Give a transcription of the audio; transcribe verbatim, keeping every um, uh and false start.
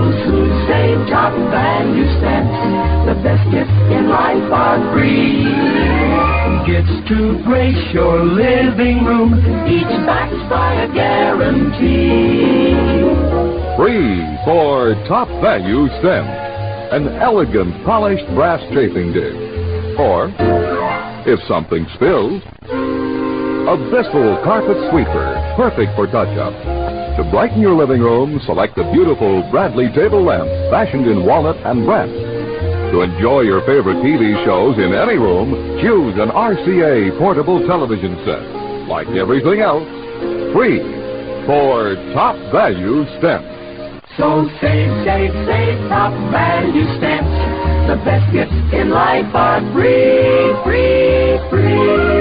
those who save top value stamps. The best gifts in life are free. Gifts to grace your living room, each backed by a guarantee. Free for top value stamps. An elegant polished brass chafing dish. Or, if something spills, a Bissell carpet sweeper, perfect for touch-up. To brighten your living room, select the beautiful Bradley table lamp, fashioned in walnut and brass. To enjoy your favorite T V shows in any room, choose an R C A portable television set. Like everything else, free for top value stamps. So save, save, save top value stamps. The best gifts in life are free, free, free.